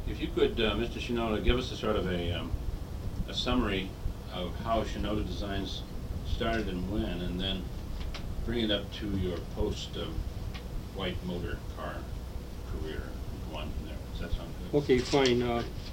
If you could, Mr. Shinoda, give us a sort of a summary of how Shinoda Designs started and when, and then bring it up to your post-white motor car career. Go on from there. Does that sound good? Okay, fine.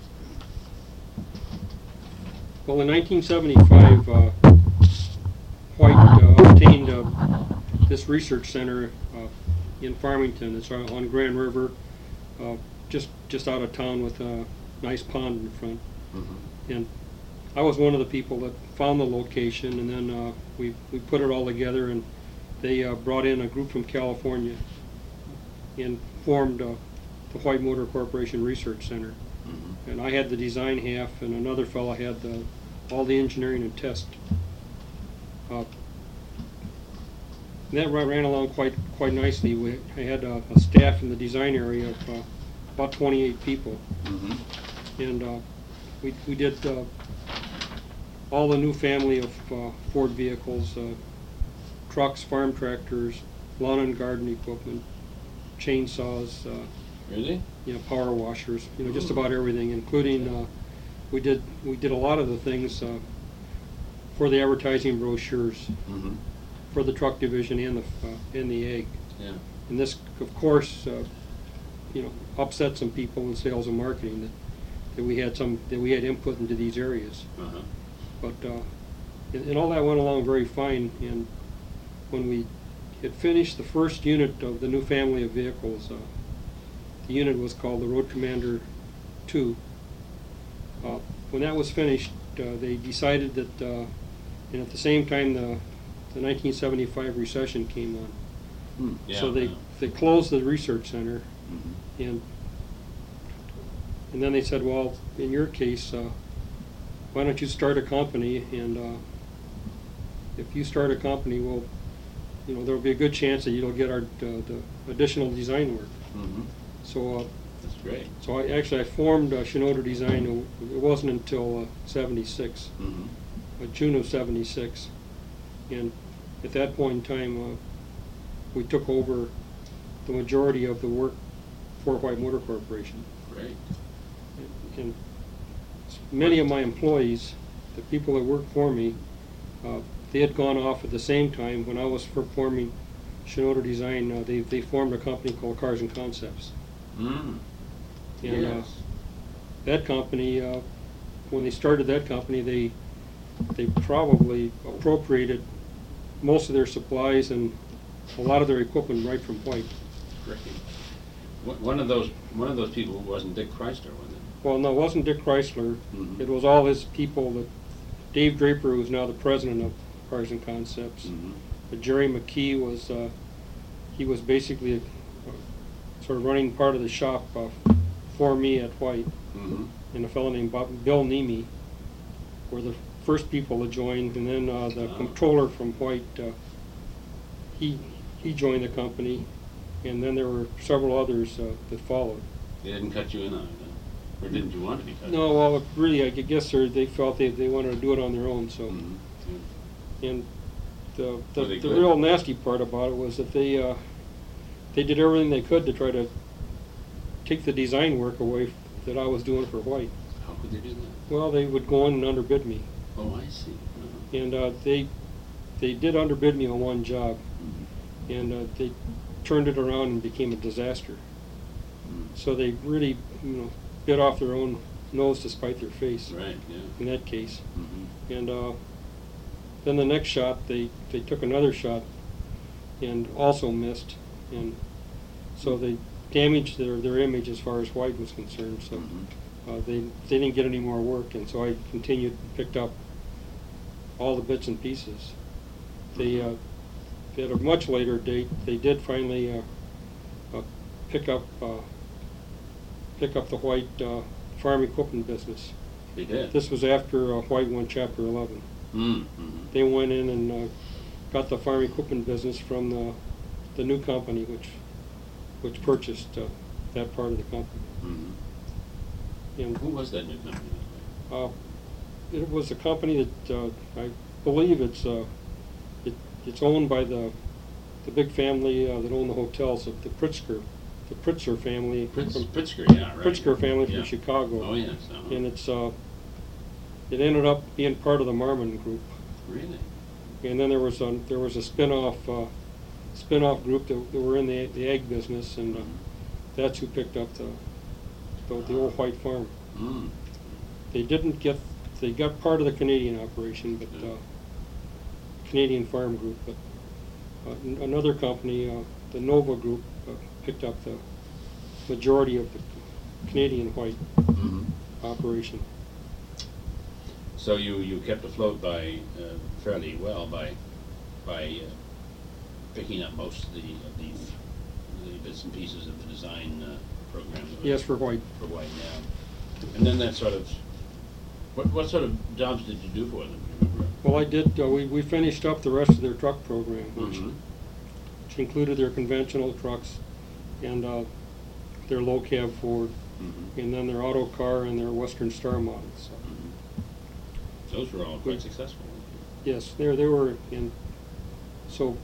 Well, in 1975, White obtained this research center in Farmington. It's on Grand River, just out of town, with a nice pond in front. Mm-hmm. And I was one of the people that found the location, and then we put it all together, and they brought in a group from California and formed the White Motor Corporation Research Center. Mm-hmm. And I had the design half, and another fellow had all the engineering and test. That ran along quite nicely. I had a staff in the design area of about 28 people. Mm-hmm. And we did all the new family of Ford vehicles, trucks, farm tractors, lawn and garden equipment, chainsaws, Really? power washers, just about everything, including we did a lot of the things for the advertising brochures Mm-hmm. for the truck division and the ag. Yeah. And this, of course, upset some people in sales and marketing that we had input into these areas. Uh-huh. But and all that went along very fine. And when we had finished the first unit of the new family of vehicles, the unit was called the Road Commander 2. When that was finished, they decided that, and at the same time, the 1975 recession came on. Yeah, So yeah. they closed the research center, Mm-hmm. and then they said, well, in your case, why don't you start a company, and if you start a company, well, there'll be a good chance that you'll get the additional design work. Mm-hmm. So That's great. so I formed Shinoda Design. It wasn't until 76, Mm-hmm. June of 76, and at that point in time, we took over the majority of the work for White Motor Corporation. Great. And many of my employees, the people that worked for me, they had gone off at the same time. When I was forming Shinoda Design, they formed a company called Cars and Concepts. Mm. And Yes. that company, when they started that company, they probably appropriated most of their supplies and a lot of their equipment right from White. Great. One of those people wasn't Dick Chrysler, was it? Well, no, it wasn't Dick Chrysler. Mhm. It was all his people. Dave Draper, who's now the president of Cars and Concepts. Mm-hmm. But Jerry McKee was he was basically sort of running part of the shop for me at White. Mm-hmm. And a fellow named Bill Nemi were the first people to join, and then the controller from White, he joined the company, and then there were several others that followed. They didn't cut you in on it, huh? Or didn't you want to be cut? No, well, really, I guess they felt they wanted to do it on their own. So, Mm-hmm. and the Were they good? real nasty part about it was that they did everything they could to try to take the design work away that I was doing for White. How could they do that? Well, they would go in and underbid me, Oh, I see. Uh-huh. and they did underbid me on one job, Mm-hmm. and they turned it around and became a disaster. Mm. So they really, bit off their own nose to spite their face. Right, yeah. In that case. Mm-hmm. And then the next shot, they took another shot and also missed, and so they damaged their image as far as White was concerned. So Mm-hmm. they didn't get any more work, and so I continued and picked up all the bits and pieces. They at a much later date, they did finally pick up the White farm equipment business. They did. This was after White won Chapter 11. Mm-hmm. They went in and got the farm equipment business from the new company, which purchased that part of the company. Mm-hmm. And Who was that new company? it was a company that I believe it's owned by the big family that own the hotels, the Pritzker the Pritzker family. Pritzker, yeah, right. Pritzker family Yeah. from Chicago. Oh, yes. And it ended up being part of the Marmon group. Really? And then there was a spin-off group that were in the egg business, and that's who picked up the old White Farm. Mm. They got part of the Canadian operation, but Canadian Farm Group, but another company, the Nova Group, picked up the majority of the Canadian white Mm-hmm. operation. So you kept afloat by fairly well by picking up most of the bits and pieces of the design program. Yes, for white. For white, yeah. And then that sort of what sort of jobs did you do for them? Do you remember? Well, I did. We finished up the rest of their truck program, which included their conventional trucks and their low cab Ford, and then their auto car and their Western Star models. Those were all quite successful. Yes, they were, and so,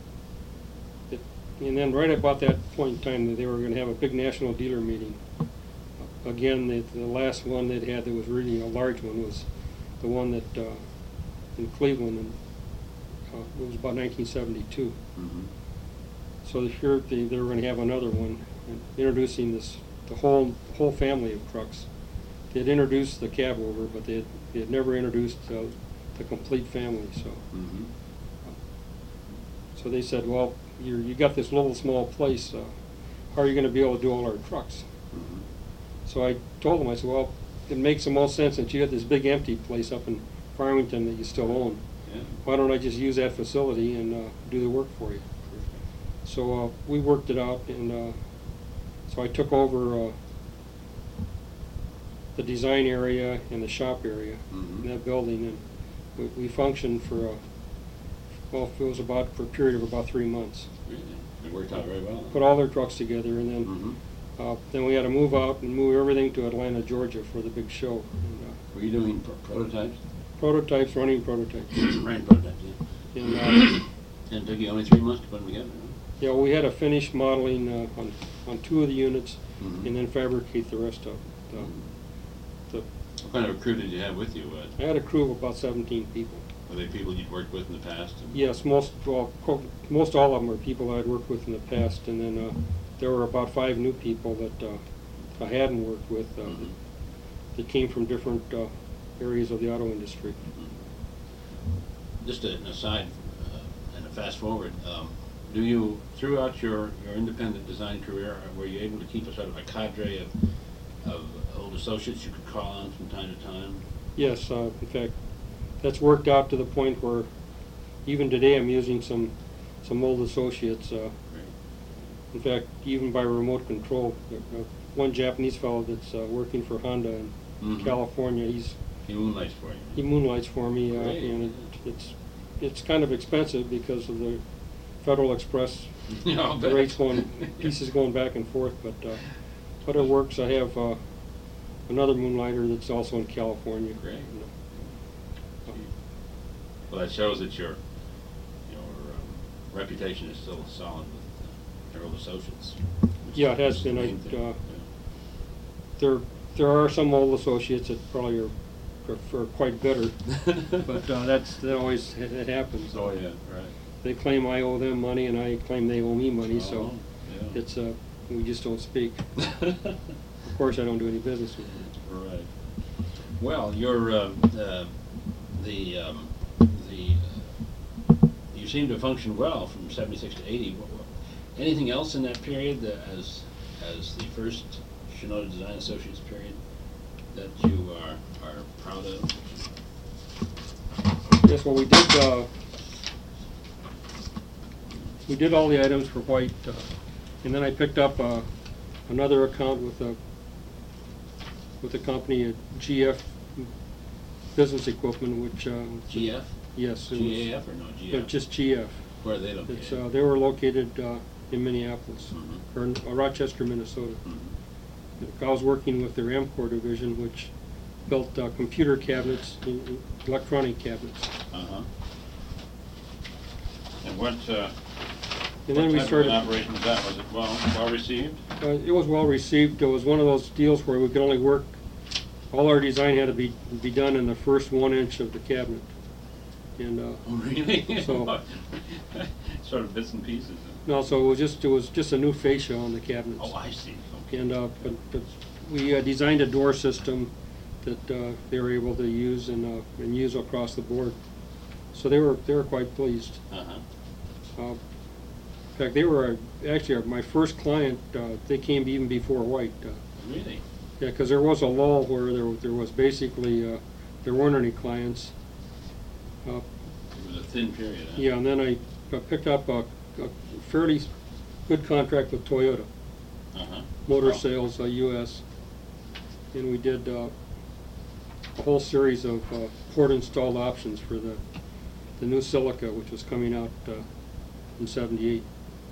and then right about that point in time, they were going to have a big national dealer meeting. Again, the last one they'd had that was really a large one was the one that in Cleveland, and it was about 1972. Mm-hmm. So here they were going to have another one, introducing the whole family of trucks. They had introduced the cab over, but they had never introduced the complete family. So they said, well, you got this little small place. How are you going to be able to do all our trucks? So I told them, I said, well, it makes the most sense that you got this big empty place up in Farmington that you still own. Yeah. Why don't I just use that facility and do the work for you? So we worked it out, and so I took over the design area and the shop area in that building, and we functioned for well, it was for a period of about 3 months. Really? It worked out very well. Put all their trucks together, and then we had to move out and move everything to Atlanta, Georgia for the big show. And, were you doing prototypes? Prototypes, running prototypes. Running prototypes, yeah. And, And it took you only 3 months to put them together, huh? yeah, we had to finish modeling on 2 of the units, Mhm. and then fabricate the rest of it. What kind of a crew did you have with you? I had a crew of about 17 people. Were they people you'd worked with in the past? Yes, most all of them were people I'd worked with in the past, and then there were about 5 new people that I hadn't worked with that came from different areas of the auto industry. Just an aside and a fast forward, do you, throughout your independent design career, were you able to keep a sort of a cadre of old associates you could call on from time to time? Yes, in fact, that's worked out to the point where even today I'm using some old associates. Great. In fact, even by remote control, one Japanese fellow that's working for Honda in California, He moonlights for you. he moonlights for me, Great. and it's kind of expensive because of the Federal Express Yeah, I'll bet. rates pieces going back and forth, but it works. I have another moonlighter that's also in California. Great. Well, that shows that your reputation is still solid with your old associates. Yeah, it has been. There are some old associates that probably are quite bitter, but that always it happens. Oh yeah, right. They claim I owe them money, and I claim they owe me money. So yeah. it's we just don't speak. Of course, I don't do any business with them. Right. Well, you seem to function well from '76 to '80. Anything else in that period as the first Shinoda Design Associates period that you are proud of? Yes, well, we did all the items for white, and then I picked up another account with a company at GF Business Equipment, which GF? yes, it GAF or no GF? just GF. Where are they located? It's they were located in Minneapolis, or in Rochester, Minnesota. I was working with their Amcor division, which built computer cabinets, electronic cabinets. And what And then we What type started. of an operation was that? Was it well received? It was well received. It was one of those deals where we could only work, all our design had to be done in the first 1 inch of the cabinet. And, Oh, really? So- Sort of bits and pieces. no, so it was just a new fascia on the cabinets. Oh, I see. Okay. And, but we designed a door system that they were able to use and use across the board. So they were quite pleased. Uh-huh. In fact, they were actually my first client. They came even before White. Really? Yeah, because there was a lull where there was basically there weren't any clients. It was a thin period, huh? Yeah, and then I picked up a fairly good contract with Toyota, Uh-huh. Motor Oh. Sales US, and we did a whole series of port-installed options for the new Celica, which was coming out in '78.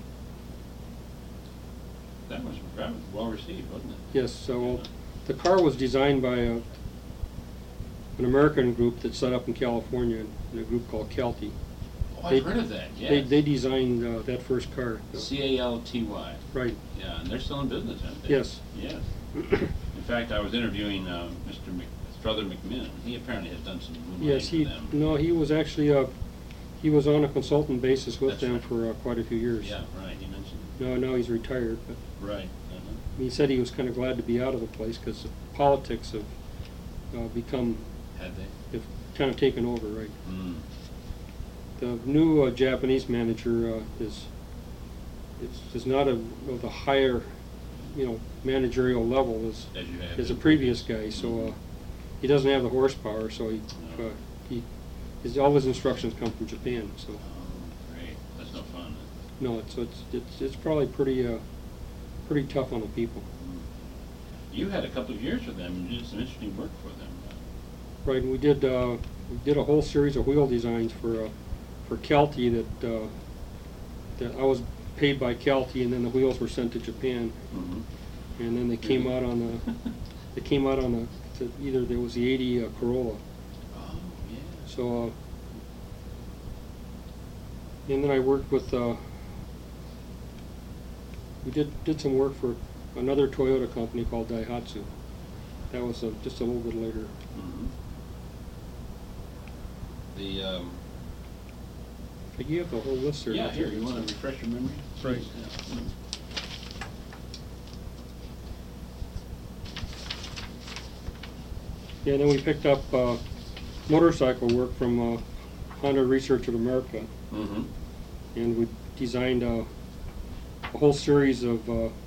That was well received, wasn't it? Yes, so the car was designed by an American group that's set up in California, a group called Kelty. Oh, They- I've heard of that, yes. They designed that first car. CALTY. Right. Yeah, and they're still in business, aren't they? Yes. Yes. In fact, I was interviewing Mr. Strother McMinn. He apparently has done some moonlighting Yes, for them. he was actually he was on a consultant basis with That's them right. for quite a few years. Yeah, right, he mentioned Now he's retired, but Right. Uh-huh. he said he was kind of glad to be out of the place because the politics have become, Had they? have kind of taken over, right? Mm. The new Japanese manager is not of the higher, managerial level As you have as a been previous guy. So he doesn't have the horsepower. So all his instructions come from Japan. So Oh, great. That's no fun. no, it's probably pretty tough on the people. You had a couple of years with them and you did some interesting work for them. Right, and we did a whole series of wheel designs for Kelty that I was paid by Kelty, and then the wheels were sent to Japan, Mm-hmm. and then they came out on either there was the '80 Corolla. Oh, yeah. So and then I worked with we did some work for another Toyota company called Daihatsu. That was just a little bit later. Mm-hmm. The But you have the whole list there. yeah, here, you want to refresh your memory? Right. Yeah. Yeah, then we picked up motorcycle work from Honda Research of America, Mm-hmm. and we designed a whole series of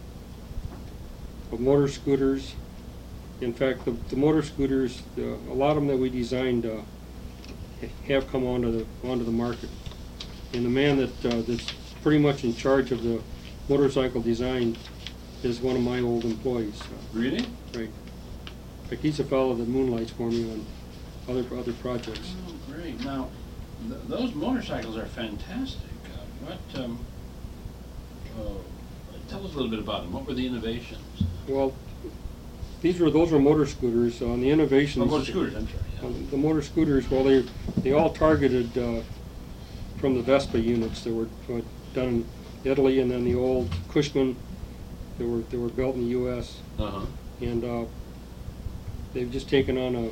motor scooters. In fact, the motor scooters, a lot of them that we designed have come onto the market. And the man that's pretty much in charge of the motorcycle design is one of my old employees. Really? Right. In fact, he's a fellow that moonlights for me on other projects. Oh, great. Now, those motorcycles are fantastic. Tell us a little bit about them. What were the innovations? Well, those were motor scooters. On the innovations, Oh, motor scooters, I'm sorry. Yeah. the motor scooters, well, they all targeted from the Vespa units that were done in Italy, and then the old Cushman that were built in the U.S. Uh-huh. And they've just taken on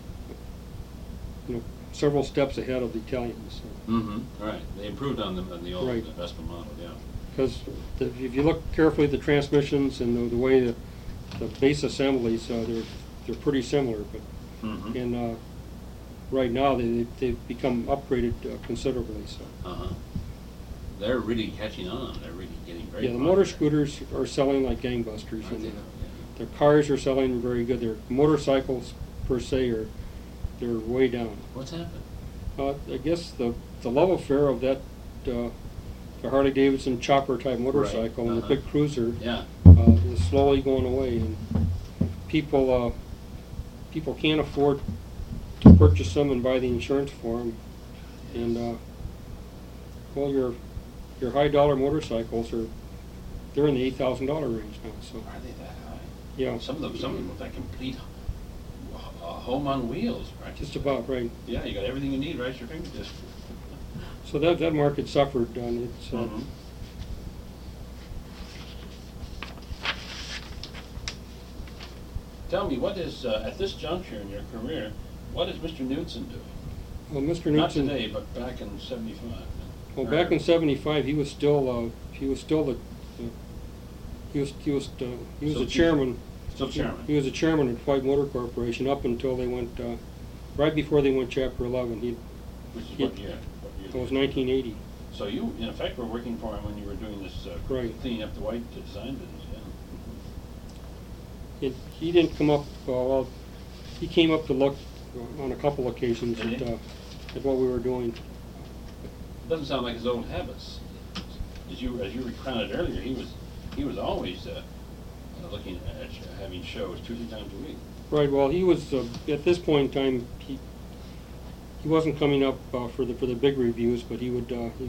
several steps ahead of the Italians. Mm-hmm. Right. They improved on the old Right. Vespa model, yeah. Because if you look carefully at the transmissions and the way the base assemblies, they're pretty similar. But Mm-hmm. and right now they've become upgraded considerably. So Uh-huh. They're really catching on. They're really getting very yeah, the popular. motor scooters are selling like gangbusters, Aren't and they? their cars are selling very good. Their motorcycles per se they're way down. What's happened? I guess the love affair of that the Harley Davidson chopper type motorcycle and the Uh-huh. big cruiser Yeah. is slowly going away, and people can't afford to purchase them and buy the insurance for them. And well, your high dollar motorcycles they're in the $8,000 range now. So Are they that high? yeah, Some of them with that complete home on wheels, right? just about right. Yeah, you got everything you need right at your fingertips. So that market suffered on its. Mhm. Tell me, what is, at this juncture in your career, what is Mr. Knudsen doing? Well, Mr. Knudsen. Not today, but back in '75. Well, back in '75, he was still the he was Still a chairman. Still chairman. He was a chairman at White Motor Corporation up until they went right before they went Chapter 11. Which is he- what year? It was 1980. So you, in effect, were working for him when you were doing this, Right. cleaning up the white design business, yeah. He didn't come up. Well, he came up to look on a couple occasions Did he? at what we were doing. Doesn't sound like his old habits. As you recounted earlier, he was always looking at having shows 2 or 3 times a week. Right. Well, he was at this point in time. He wasn't coming up for the big reviews, but he would.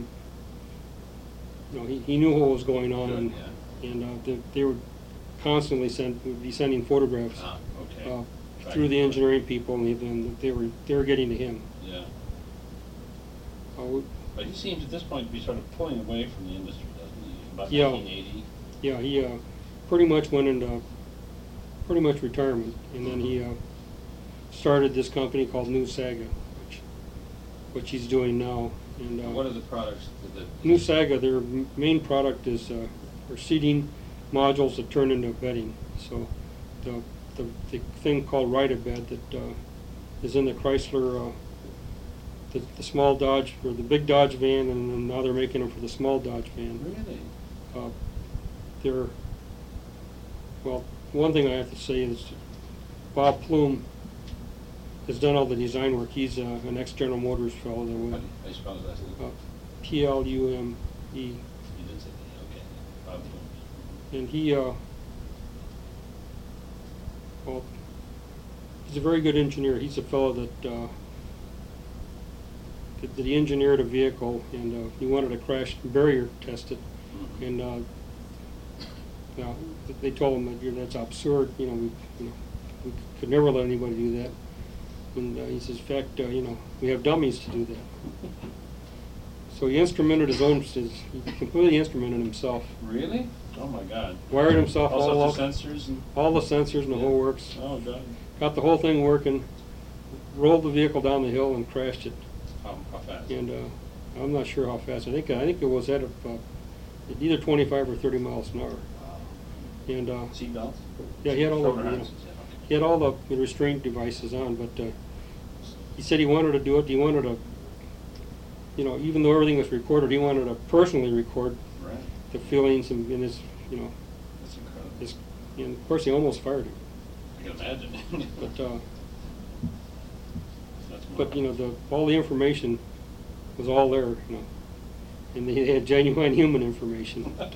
He knew what was going on, Good, and they would constantly would be sending photographs Okay. through the engineering people, and they were getting to him. Yeah. We- But he seems at this point to be sort of pulling away from the industry, doesn't he? About Yeah. 1980. Yeah, he pretty much went into retirement, and then he started this company called New Saga, which he's doing now. And What are the products that? New Saga, their main product is are seating modules that turn into bedding. So the thing called Ride-A-Bed that is in the Chrysler, the small Dodge, or the big Dodge van, and then now they're making them for the small Dodge van. Really? They're, well, one thing I have to say is Bob Plume has done all the design work. He's an ex-General Motors fellow. How do you spell his last name? Plume. You did say that, okay. Bob Plume. And he, well, he's a very good engineer. He's a fellow that he engineered a vehicle, and he wanted to crash barrier test it. Mhm. And they told him that that's absurd. We could never let anybody do that. And he says, in fact, we have dummies to do that. So he instrumented he completely instrumented himself. Really? Oh my God. Wired himself all sorts of sensors and. all the sensors and the Yeah. whole works. Oh God. Got the whole thing working. Rolled the vehicle down the hill and crashed it. How fast? And I'm not sure how fast. I think it was at either 25 or 30 miles an hour. Wow. And Seatbelts? yeah, he had all Shoulder the harnesses, yeah, okay. he had all the restraint devices on, but he said he wanted to do it. He wanted to, even though everything was recorded, he wanted to personally record Right. the feelings and his, That's incredible. and of course he almost fired him. I can imagine. But That's but marvelous. all the information was all there, and they had genuine human information. But,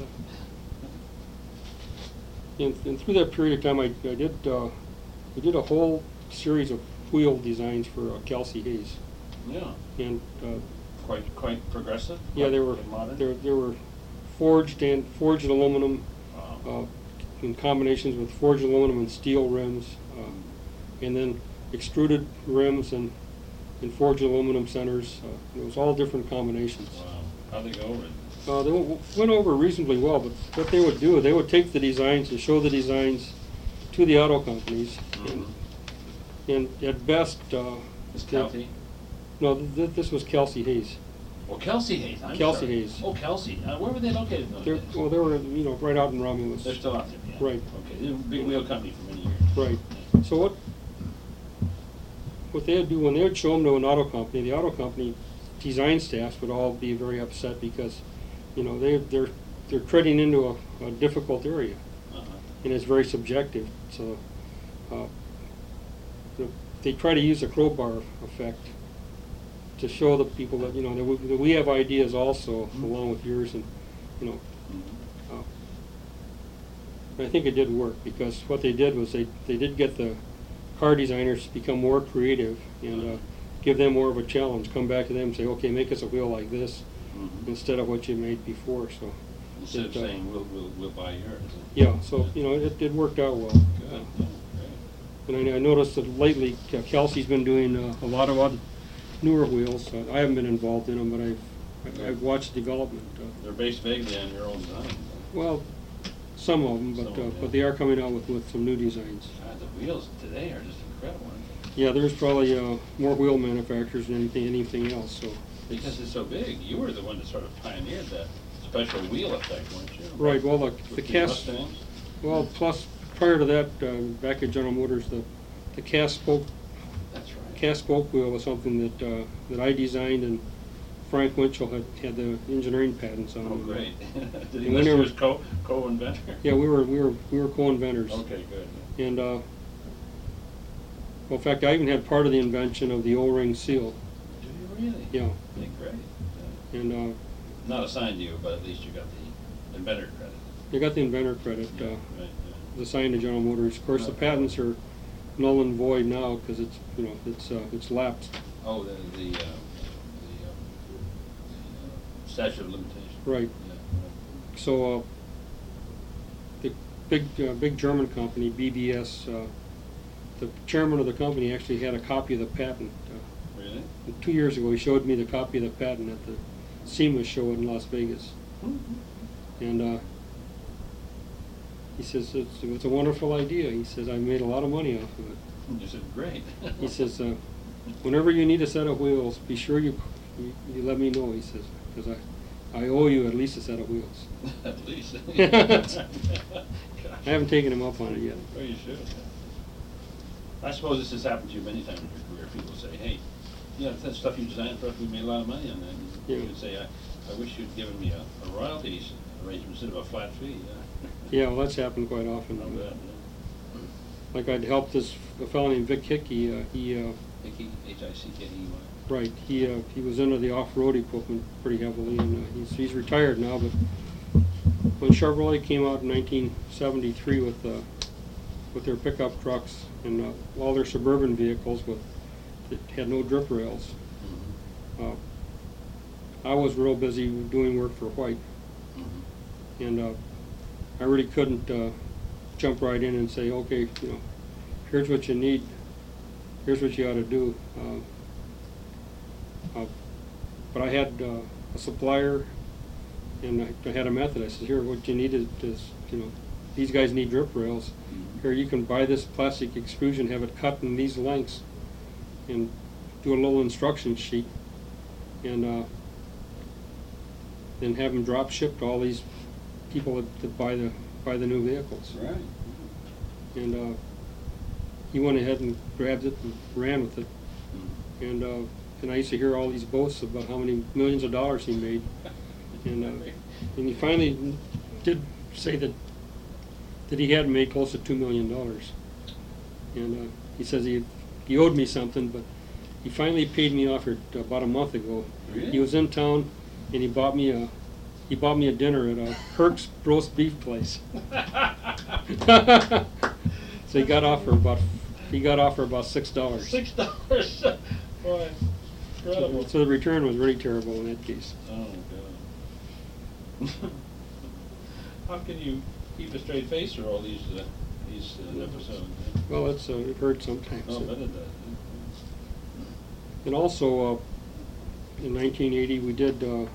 and through that period of time, we did a whole series of wheel designs for Kelsey Hayes, Yeah. and Quite progressive. yeah, they quite modern. were forged aluminum, Wow. in combinations with forged aluminum and steel rims, and then extruded rims and forged aluminum centers. It was all different combinations. Wow. How'd they go over it? They went over reasonably well, but what they would do, they would take the designs and show the designs to the auto companies, and at best, Miss Kelty? no, this was Kelsey Hayes. Oh, Kelsey Hayes. I'm Kelsey sorry. Hayes. Oh, Kelsey. Where were they located? in those days? Well, they were, right out in Romulus. They're still out there. Yeah. Right. Okay. They were a big wheel company for many years. Right. So what they would do when they would show them to an auto company, the auto company design staffs would all be very upset because, they're treading into a difficult area, Uh-huh. and it's very subjective. So they try to use the crowbar effect to show the people that that we have ideas also along with yours, and Mhm. I think it did work because what they did was they did get the car designers to become more creative and give them more of a challenge. Come back to them and say, okay, make us a wheel like this Mhm. instead of what you made before. So Instead of saying we'll buy yours. yeah, so it worked out well. Good. Yeah, great. And I noticed that lately Kelsey's been doing a lot of other newer wheels. I haven't been involved in them, but I've watched development. They're based vaguely on your own design. Well, some of them, Some of them, yeah. but they are coming out with some new designs. God, the wheels today are just incredible, aren't they? Yeah, there's probably more wheel manufacturers than anything else. So Because it's so big. You were the one that sort of pioneered that special wheel effect, weren't you? right. Well, the With cast. Mustangs? Well, plus prior to that, back at General Motors, the cast spoke That's right. cast spoke wheel was something that I designed, and Frank Winchell had the engineering patents on. Oh, it. great. Did he And list you whenever- as co-inventor? Yeah, we were co-inventors. Okay, good. And well, in fact, I even had part of the invention of the O-ring seal. Do you really? Yeah, Yeah, great. Yeah. and Not assigned to you, but at least you got the inventor credit. I got the inventor credit. Right, yeah. Assigned to General Motors. Of course, the patents are null and void now because it's lapsed. Oh, the statute of limitations. Right. Yeah, right. So the big German company, BBS, the chairman of the company actually had a copy of the patent. Really? 2 years ago, he showed me the copy of the patent at the SEMA show in Las Vegas. And he says, it's a wonderful idea. He says, I made a lot of money off of it. You said, great. He says, whenever you need a set of wheels, be sure you let me know, he says, because I owe you at least a set of wheels. At least. I haven't taken him up on it yet. Oh, you should. I suppose this has happened to you many times in your career. People say, hey, yeah, that stuff you designed for us, we made a lot of money on that. And Yeah. you would say, I wish you'd given me a royalties arrangement instead of a flat fee. Yeah, well, that's happened quite often. Not bad, Like I'd helped a fellow named Vic Hickey, Hickey, Hickey. right, he was into the off-road equipment pretty heavily, and he's retired now, but when Chevrolet came out in 1973 with their pickup trucks and all their suburban vehicles that had no drip rails, I was real busy doing work for White, and I really couldn't jump right in and say, okay, here's what you need, here's what you ought to do. But I had a supplier, and I had a method. I said, here, what you need is these guys need drip rails. Here, you can buy this plastic extrusion, have it cut in these lengths, and do a little instruction sheet, and then have them drop ship to all these people that buy the new vehicles. Right. And he went ahead and grabbed it and ran with it. And I used to hear all these boasts about how many millions of dollars he made. And he finally did say that he had made close to $2 million. And he says he owed me something, but he finally paid me off about a month ago. Really? He was in town, and he bought me a dinner at a Herc's roast beef place. So he got off for about $6. $6. Boy, incredible. So the return was really terrible in that case. Oh, God. How can you keep a straight face through all these episodes? Well, it hurts sometimes. Oh, but it does. And also, in 1980, we did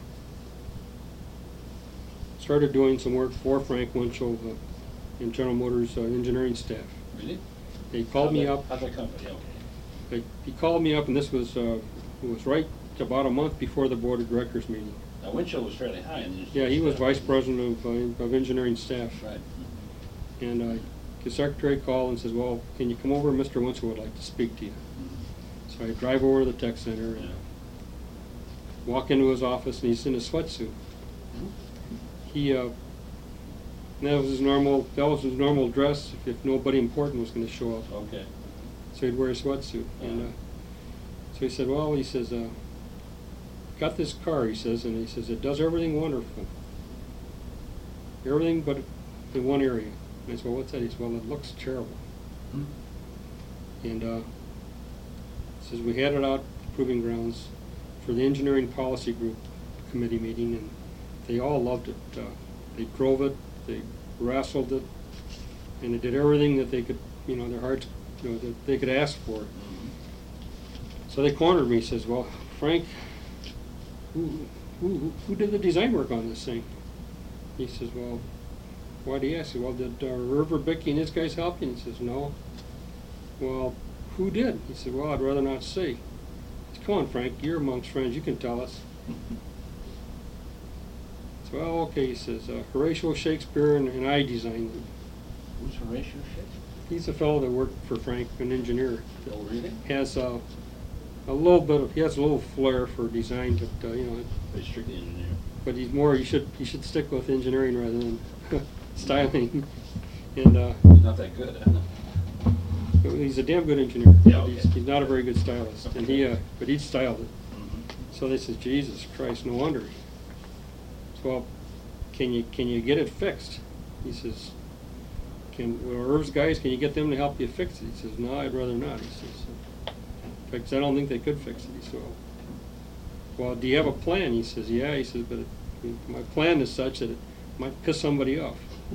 started doing some work for Frank Winchell in General Motors engineering staff. Really? They called me up. How'd that company? Okay. He called me up, and this was it was right about a month before the board of directors meeting. Now, Winchell was fairly high in the Yeah, he was staff. vice president of engineering staff. Right. And his secretary called and says, "Well, can you come over? Mr. Winchell would like to speak to you." So I drive over to the tech center and walk into his office, and he's in a sweatsuit. He that was his normal dress if nobody important was going to show up. Okay. So he'd wear a sweatsuit. And so he said, "Well," he says, "got this car," he says, and he says, "it does everything wonderful. Everything but in one area." And I said, "Well, what's that?" He said, "Well, it looks terrible." And says we had it out proving grounds for the engineering policy group committee meeting, and they all loved it. They drove it, they wrestled it, and they did everything that they could, their hearts, that they could ask for. So they cornered me. Says, "Well, Frank, who did the design work on this thing?" He says, "Well, Why'd he ask? Well, did Irv Bicky and his guys help you? And he says, no. Well, who did? He said, well, I'd rather not say. I said, come on, Frank, you're amongst friends, you can tell us. So, well, okay, he says, Horatio Shakespeare and I designed them. Who's Horatio Shakespeare? He's a fellow that worked for Frank, an engineer. Oh, really? Has a little bit of, he has a little flair for design, but you know, Very strictly engineer. but he's more, you should stick with engineering rather than styling. And He's not that good, huh? he's a damn good engineer. Yeah, But okay. he's not a very good stylist, and but he styled it. Mhm. So they said, Jesus Christ, no wonder. So, well, can you get it fixed? He says, Irv's guys, can you get them to help you fix it? He says, no, I'd rather not. He says, because I don't think they could fix it. He said, well, do you have a plan? He says, yeah. He says, but my plan is such that it might piss somebody off.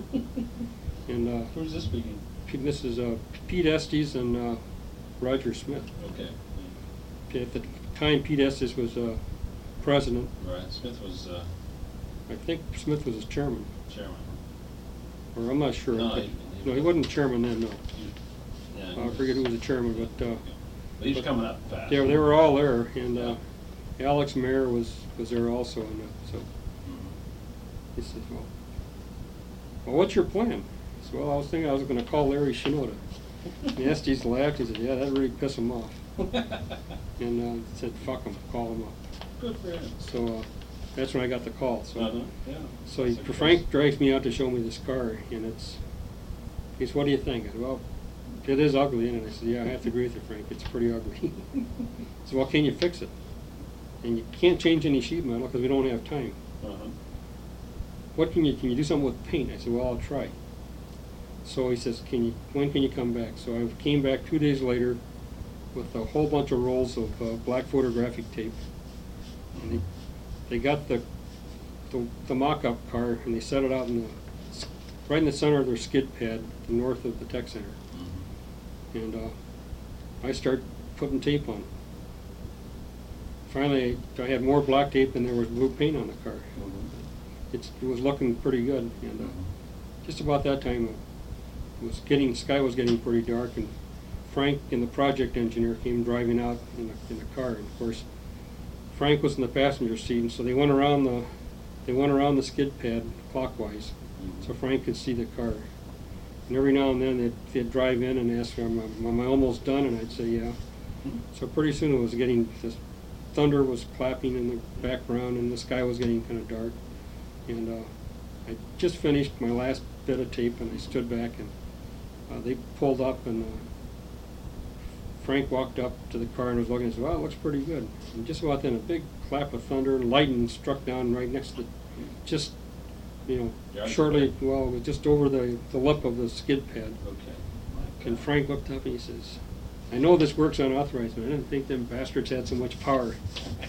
And Who's this speaking? this is Pete Estes and Roger Smith. Okay. At the time, Pete Estes was president. Right. Smith was I think Smith was his chairman, chairman. or I'm not sure. No, but- no, he wasn't chairman then. No, Yeah. I forget who was the chairman, but But he's coming up fast. they were all there, and Yeah. Alex Mayer was there also, and so Mhm. he says, well, what's your plan? I said, well, I was thinking I was going to call Larry Shinoda. And Estes laughed. He said, yeah, that'd really piss him off. And said, fuck him, call him up. Good for him. So that's when I got the call. So Uh-huh. Yeah. so That's a good Frank drags me out to show me this car, and he says, what do you think? I said, well, it is ugly, isn't it? I said, yeah, I have to agree with you, Frank. It's pretty ugly. He said, well, can you fix it? And you can't change any sheet metal because we don't have time. Uh-huh. What can you do something with paint? I said, well, I'll try. So he says, when can you come back? So I came back 2 days later with a whole bunch of rolls of black photographic tape. And they got the mock-up car, and they set it out right in the center of their skid pad, north of the tech center. Mhm. And I started putting tape on. Finally, I had more black tape than there was blue paint on the car. Mhm. It was looking pretty good, and just about that time, sky was getting pretty dark, and Frank and the project engineer came driving out in the car, and of course, Frank was in the passenger seat, and so they went around the skid pad clockwise, Mhm. so Frank could see the car. And every now and then they'd drive in and ask, am I almost done? And I'd say, yeah. So pretty soon it was the thunder was clapping in the background, and the sky was getting kind of dark. And I just finished my last bit of tape, and I stood back, and they pulled up, and Frank walked up to the car and was looking and said, well, it looks pretty good. And just about then, a big clap of thunder and lightning struck down right next to just, Yeah, shortly, okay. well, just over the lip of the skid pad. Okay. And Frank looked up and he says, I know this works unauthorized, but I didn't think them bastards had so much power.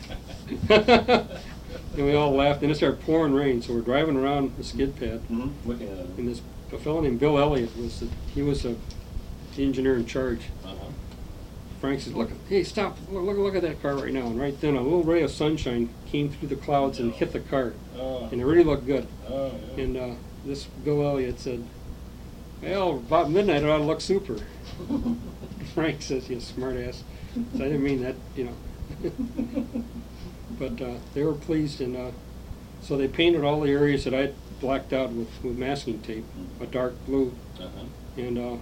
And we all laughed, and it started pouring rain, so we're driving around the skid pad. Mhm. Looking at it. And a fellow named Bill Elliott he was the engineer in charge. Uh-huh. Frank says, hey, stop, look at that car right now. And right then, a little ray of sunshine came through the clouds and hit the car. Oh. And it really looked good. Oh, yeah. And this Bill Elliott said, well, about midnight it ought to look super. Frank says, you smart ass. So I didn't mean that, But they were pleased, and so they painted all the areas that I blacked out with masking tape, a dark blue. Uh-huh. And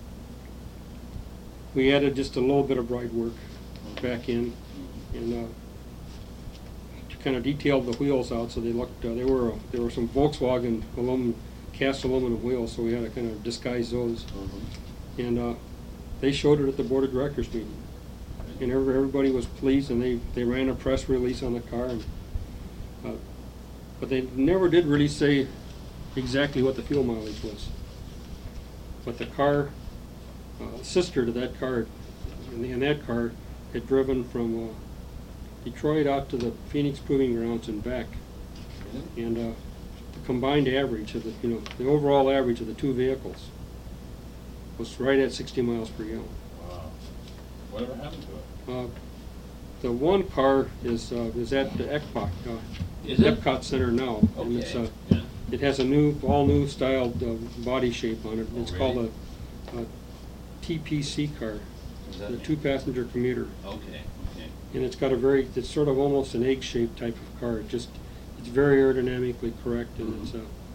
we added just a little bit of bright work back in, and kind of detailed the wheels out so they looked. There were some Volkswagen cast aluminum wheels, so we had to kind of disguise those. Mhm. And they showed it at the board of directors meeting, and everybody was pleased, and they ran a press release on the car, and but they never did really say exactly what the fuel mileage was. But the car, sister to that car, and that car had driven from Detroit out to the Phoenix Proving Grounds and back, Really? and the combined average of the overall average of the two vehicles was right at 60 miles per gallon. Wow. Whatever happened to it? The one car is at the Epcot Is it? Epcot Center now, and Okay. it's Yeah. It has a new, all new styled body shape on it. Oh, It's really? called a TPC car, Is that the it? two-passenger commuter. Okay, okay. And it's got a very, it's sort of almost an egg-shaped type of car. It's very aerodynamically correct, and it's,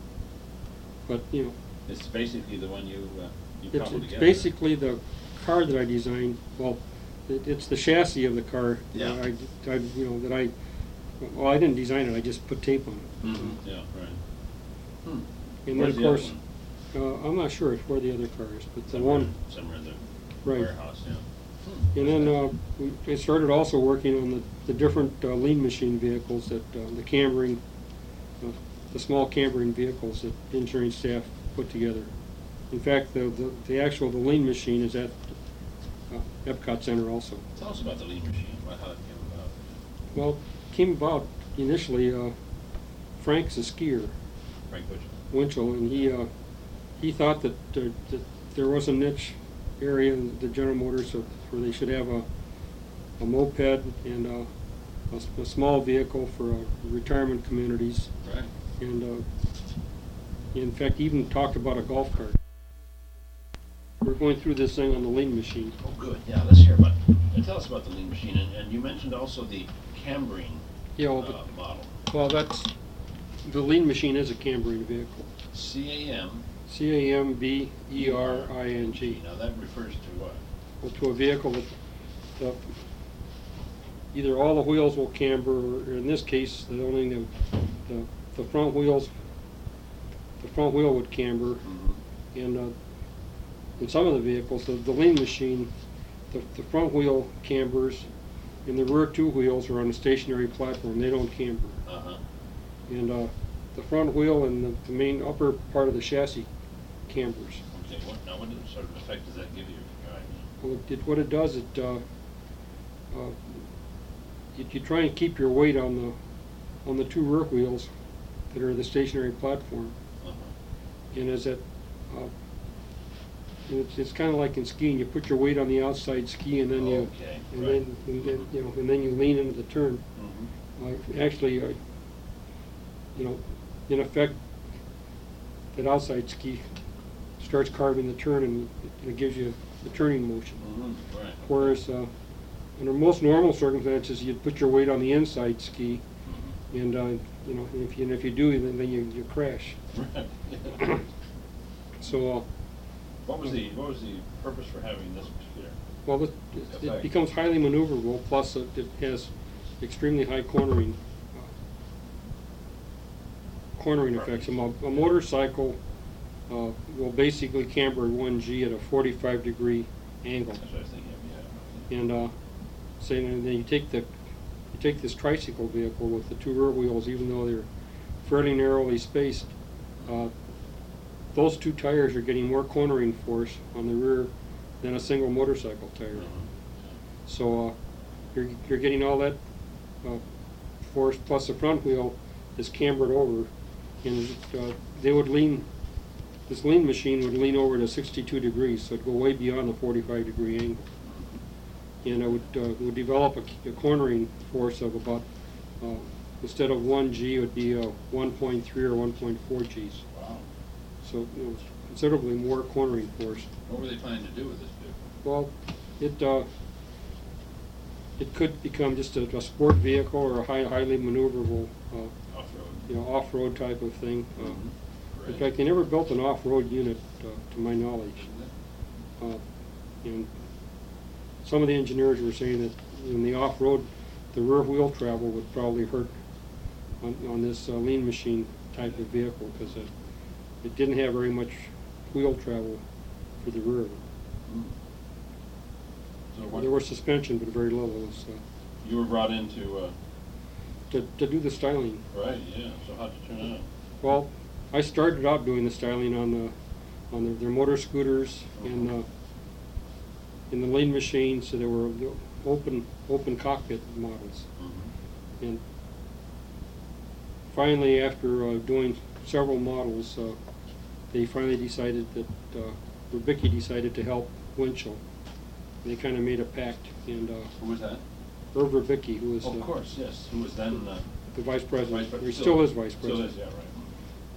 but, you know, It's basically the one you it's cobbled together. basically the car that I designed. Well, it's the chassis of the car Yeah. that well, I didn't design it, I just put tape on it. Mhm, yeah, right. Hmm. And then, Where's of the other course, one? I'm not sure where the other car is, but the Somewhere- one, Somewhere in the Right. warehouse, yeah. and then we started also working on the different lean machine vehicles that, the cambering, the small cambering vehicles that engineering staff put together. In fact, the lean machine is at Epcot Center also. Tell us about the lean machine, how it came about. Well, it came about initially, Frank's a skier, Frank Butcher. Winchell, and he thought that there was a niche area in the General Motors where they should have a moped and a small vehicle for retirement communities, Right. and in fact even talked about a golf cart. We're going through this thing on the lean machine. Oh, good, yeah, let's hear about it. And tell us about the lean machine, and you mentioned also the cambering Yeah, well, but, model. well, the lean machine is a cambering vehicle. CAM. CAMBERING. Now that refers to what? Well, to a vehicle that either all the wheels will camber, or in this case, the front wheels, the front wheel would camber, Mm-hmm. and in some of the vehicles, the lean machine, the front wheel cambers, and the rear two wheels are on a stationary platform. They don't camber, Uh-huh. and the front wheel and the main upper part of the chassis cambers. Okay, what sort of effect does that give you? Well, what it does, you try and keep your weight on the two rear wheels that are the stationary platform, Uh-huh. and as that, it's kind of like in skiing. You put your weight on the outside ski, and then Okay, and right. then you lean into the turn. Mm-hmm. Actually, in effect, that outside ski starts carving the turn, and it gives you the turning motion. Mm-hmm. Right. Whereas under most normal circumstances, you'd put your weight on the inside ski, Mm-hmm. and if you do, then you crash. Right. So What was the purpose for having this particular? well, it becomes highly maneuverable. Plus, it has extremely high cornering effects. A motorcycle will basically camber at 1G at a 45-degree angle. That's what I was thinking of, yeah. And then you take this tricycle vehicle with the two rear wheels, even though they're fairly narrowly spaced, those two tires are getting more cornering force on the rear than a single motorcycle tire. Mhm. So you're getting all that force, plus the front wheel is cambered over, and this lean machine would lean over to 62 degrees, so it'd go way beyond the 45-degree angle. And it would develop a cornering force of about, instead of 1G, it would be 1.3 or 1.4 Gs. Wow. So considerably more cornering force. What were they planning to do with this vehicle? Well, it could become just a sport vehicle or a highly maneuverable, Off-road. Off-road type of thing. Mhm. In Great. fact, they never built an off-road unit, to my knowledge. And some of the engineers were saying that in the off-road, the rear wheel travel would probably hurt on this lean machine type of vehicle, because it didn't have very much wheel travel for the rear. Mm. So what, There was suspension, but very little. you were brought in to Do the styling. right, yeah, so how'd it turn out? Well, I started out doing the styling on their motor scooters and in the lean machines. So there were the open cockpit models, Mm-hmm. and finally, after doing several models, they finally decided that Rubicki decided to help Winchell. They kind of made a pact, and Who was that? Irv Rubicki, who was Of course, yes, who was then the vice president, Vice or he Pres- still is vice Still president. is, yeah, right.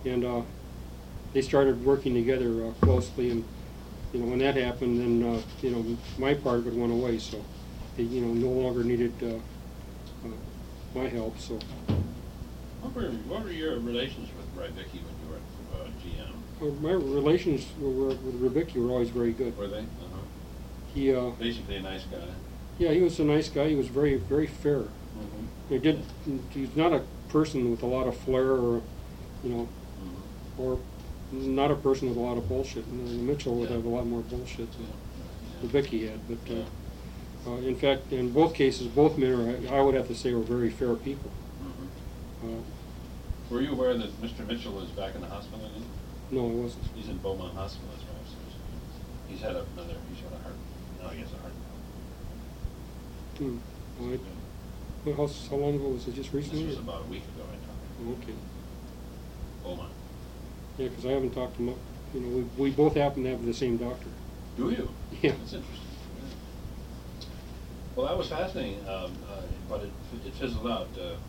and they started working together closely. And when that happened, then my part of it went away. So they no longer needed my help. So What were your relations with Rybicki when you were at GM? my relations with Rybicki were always very good. Were they? He Basically a nice guy. yeah, he was a nice guy. He was very, very fair. Mm-hmm. He's not a person with a lot of flair, or Mm-hmm. or not a person with a lot of bullshit. Mitchell would Yeah. have a lot more bullshit than Yeah. Rybicki had. But Yeah. in fact, in both cases, both men I would have to say were very fair people. Mm-hmm. Were you aware that Mr. Mitchell is back in the hospital again? No, it wasn't. He's in Beaumont Hospital, that's right. He's had a heart, no, he has a heart problem. Well, how long ago was it? Just recently? This was about a week ago, I Oh, talked. okay. Beaumont. Yeah, because I haven't talked to him. We both happen to have the same doctor. Do you? Yeah. That's interesting. Yeah. Well, that was fascinating, but it fizzled out.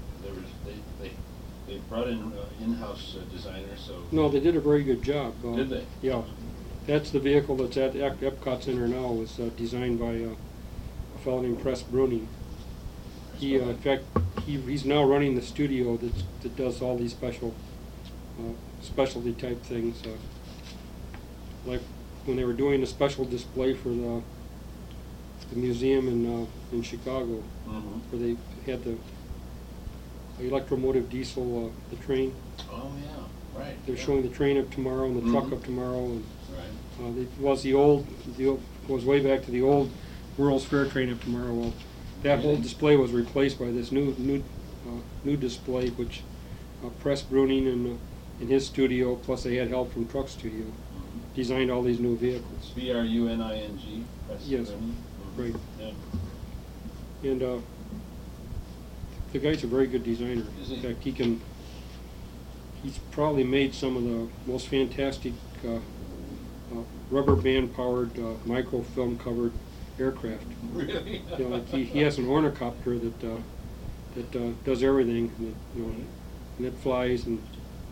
They brought in in-house designers, so. No, they did a very good job. Did they? Yeah. That's the vehicle that's at Epcot Center now. Was designed by a fellow named Press Bruning. He, in fact, he's now running the studio that does all these specialty type things. Like when they were doing a special display for the museum in Chicago, Mm-hmm. where they had the electromotive diesel, the train. Oh, yeah, right. They're yeah. showing the train of tomorrow and the truck Mhm. of tomorrow, and Right. it was way back to the old World's Fair train of tomorrow. Well, that whole Really? display was replaced by this new display, which Press Bruning in his studio, plus they had help from Truck Studio, Mhm. designed all these new vehicles. Bruning? Press Yes, Bruning? Mhm. right. Yeah. And the guy's a very good designer. Is he? In fact, he's probably made some of the most fantastic rubber band powered microfilm covered aircraft. Really? Like he has an ornithopter that does everything, and and it flies, and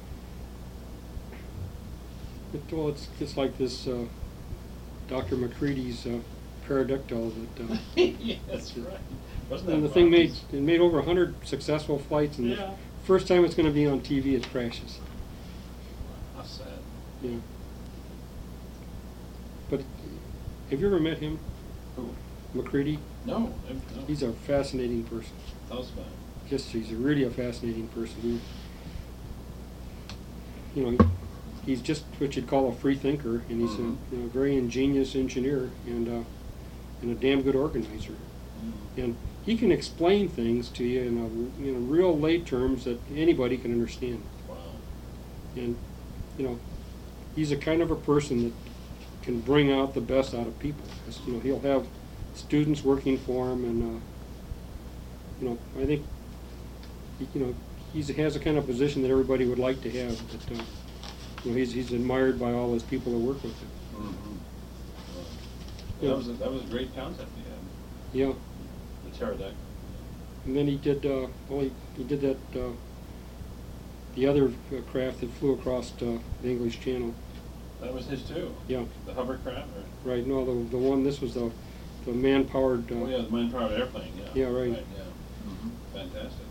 it's like this Dr. McCready's Pterodactyl that. Yeah, that's right. Wasn't that And the thing marvelous? made over 100 successful flights, and Yeah. the first time it's going to be on TV, it crashes. How sad. Yeah. But have you ever met him, Who? McCready? No, no. He's a fascinating person. Tell us about it. He's really a fascinating person. He's just what you'd call a free thinker, and he's Mhm. a very ingenious engineer and a damn good organizer. Mm. And he can explain things to you in real lay terms that anybody can understand. Wow. And he's a kind of a person that can bring out the best out of people. He'll have students working for him, and I think he has a kind of position that everybody would like to have. But he's admired by all his people that work with him. Mm-hmm. Yeah. That was a great concept he had. Yeah. The pterodactyl. And then he did he did that the other craft that flew across the English Channel. That was his too. Yeah. The hovercraft, or? Right. No, the one. This was the man-powered. Oh yeah, the man-powered airplane. Yeah. Yeah, right. Yeah. Mm-hmm. Fantastic.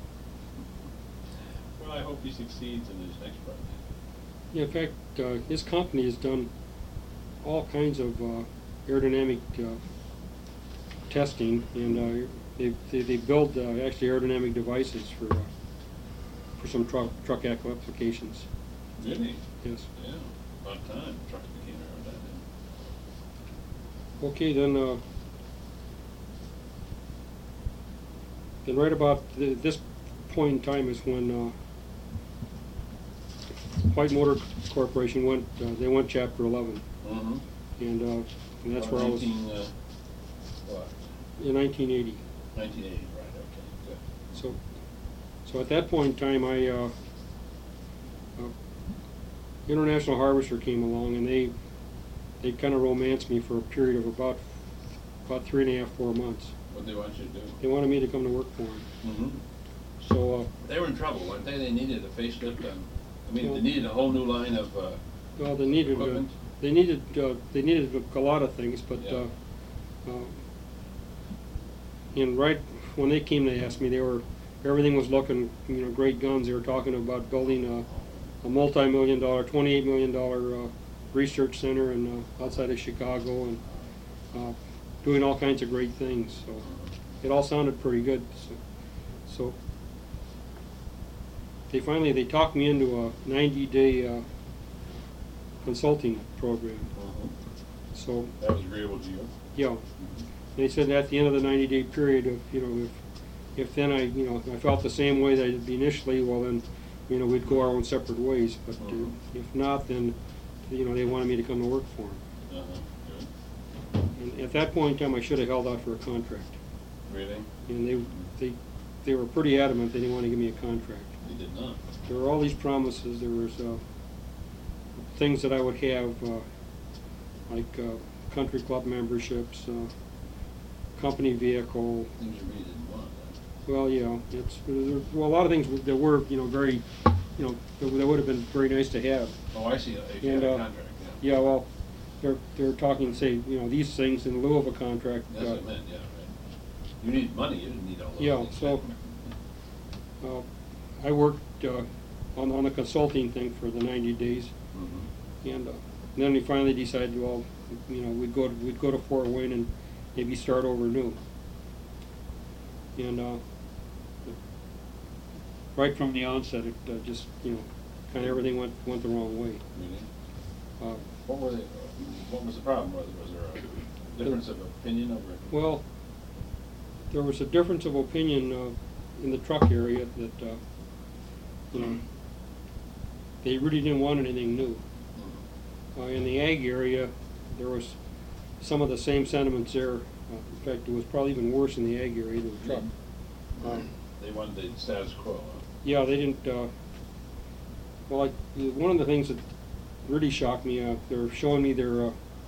Well, I hope he succeeds in his next project. Yeah, in fact, his company has done all kinds of aerodynamic testing, and they build actually aerodynamic devices for some truck applications. Really? Yes. Yeah. About time. Truck became aerodynamic. Okay, then right about this point in time is when White Motor Corporation went Chapter 11, Mm-hmm. and that's where I was in 1980. 1980, right, okay, good. So at that point in time, International Harvester came along, and they kind of romanced me for a period of about 3.5, 4 months. What they want you to do? They wanted me to come to work for them. Mm-hmm. So They were in trouble, weren't they? They needed a facelift on the I mean, they needed a whole new line of, well, they needed, equipment? they needed a lot of things, but, Yeah. and right when they came, they asked me, everything was looking, great guns. They were talking about building a multi-million-dollar, $28 million research center outside of Chicago, and doing all kinds of great things. So it all sounded pretty good. So they talked me into a 90-day consulting program. So That was agreeable to you? yeah, they said at the end of the 90-day period, if then I felt the same way that I did initially, well then, we'd go our own separate ways. But if not, then, they wanted me to come to work for them. Good. And at that point in time, I should have held out for a contract. Really? And they were pretty adamant they didn't want to give me a contract. They did not? There were all these promises. There was things that I would have, like country club memberships, company vehicle. Things you really didn't want, huh? Well, yeah, a lot of things that were, very, that would have been very nice to have. Oh, I see, if you had a contract, yeah. Yeah, well, they're talking, say, these things in lieu of a contract. That's what I meant, yeah, right. You need money, you didn't need all those Yeah, things. so I worked on the consulting thing for the 90 days, and then we finally decided, well, we'd go to Fort Wayne and maybe start over new. And right from the onset, it just kind of everything went the wrong way. Really? What was the problem? Was there a difference of opinion over it? Well, there was a difference of opinion in the truck area that they really didn't want anything new. In the ag area, there was some of the same sentiments there. In fact, it was probably even worse in the ag area than the truck. They wanted the status quo, huh? Yeah, they didn't. Well, one of the things that really shocked me, they're showing me their.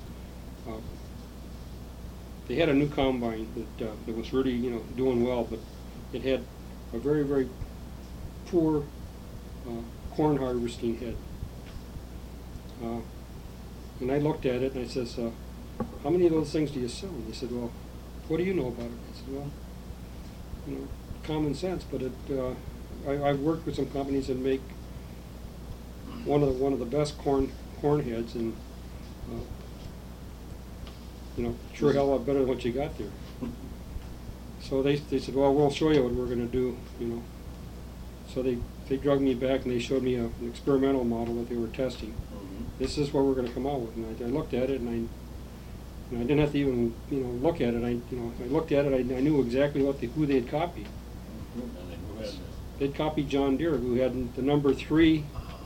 They had a new combine that was really doing well, but it had a very, very poor corn harvesting head. And I looked at it and I says, how many of those things do you sell? And they said, well, what do you know about it? I said, well, common sense, but I've worked with some companies that make one of the best corn heads, and sure hell a lot better than what you got there. So they said, well, we'll show you what we're going to do, So they drug me back and they showed me an experimental model that they were testing. This is what we're going to come out with. And I looked at it, and I didn't have to even look at it. I looked at it. I knew exactly who they had copied. They'd copied John Deere, who had the number 3.